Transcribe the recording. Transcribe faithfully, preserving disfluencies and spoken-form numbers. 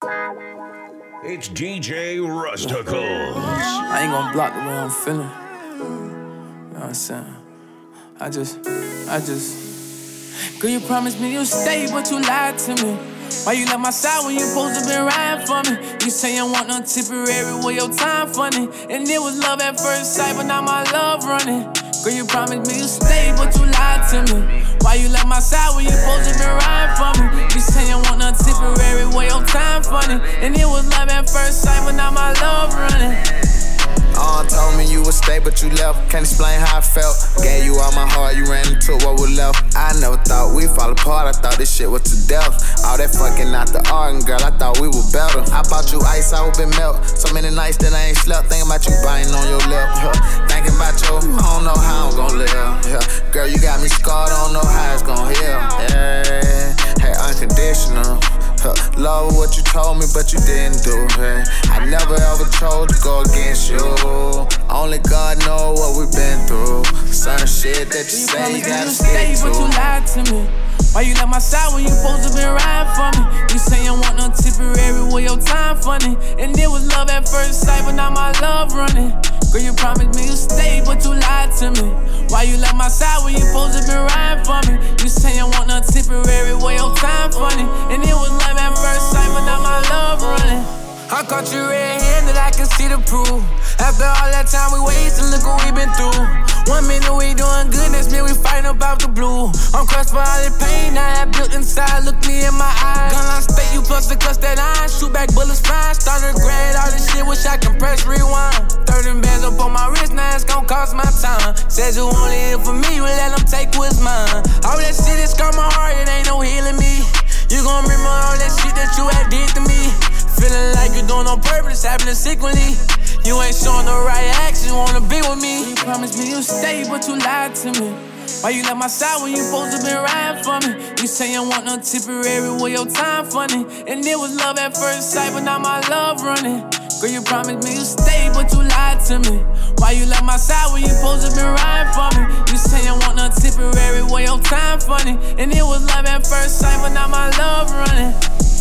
It's D J Rusticles. I ain't gon' block the way I'm feeling. You know what I'm saying? I just, I just. Girl, you promised me you'll stay, but you lied to me. Why you left my side when you supposed to been riding for me? You say you want no temporary, well your time funny. And it was love at first sight, but now my love running. Girl, you promised me you'll stay, but you lied to me. Why you left my side when you supposed to been riding for me? You say you want no temporary, well your time funny. And it was love at first sight, but now my love running. Uh, told me you would stay, but you left. Can't explain how I felt. Gave you all my heart, you ran into what was left. I never thought we'd fall apart, I thought this shit was to death. All that fucking out the arguing, girl, I thought we were better. I bought you ice, I would been melt. So many nights that I ain't slept, thinking about you biting on your lip. Huh. Thinking about your, I don't know how I'm gon' live. Yeah. Girl, you got me scarred, I don't know how it's gon' heal. Yeah, hey, unconditional. Huh. Love what you told me, but you didn't do it. I never ever chose to go against you. Only God know what we've been through. Some shit that you, you say you gotta stay, but you lied to me. Why you left my side when you supposed to been riding for me? You say you want no temporary, well your time funny. And it was love at first sight, but now my love running. Girl, you promised me you'll stay, but you lied to me. Why you left my side when you supposed to been riding for me? You say you want no temporary, well your time funny. And it was love at first sight, but now my love running. I caught you red-handed, I can see the proof. After all that time we wasted, look what we been through. One minute we doing good, next minute we fighting about the blue. I'm crushed for all the pain I had built inside, look me in my eyes. Gun line state, you plus the clutch that iron. Shoot back bullets flying, started to grade all this shit, wish I can press rewind. thirty bands up on my wrist, now it's gon' cost my time. Said you only here for me, we let them take what's mine. All that shit is scarred my heart, it ain't no healing me. You gon' remember all that shit that you had did to me. Feeling like you doing on purpose, happening secretly. You ain't showing the right action, wanna be with me. You promised me you'll stay, but you lied to me. Why you left my side when you supposed to been riding for me? You say you want no temporary, well your time funny. And it was love at first sight, but now my love running. Girl, you promised me you'll stay, but you lied to me. Why you left my side when you supposed to been riding for me? You say you want no temporary, well your time funny. And it was love at first sight, but now my love running.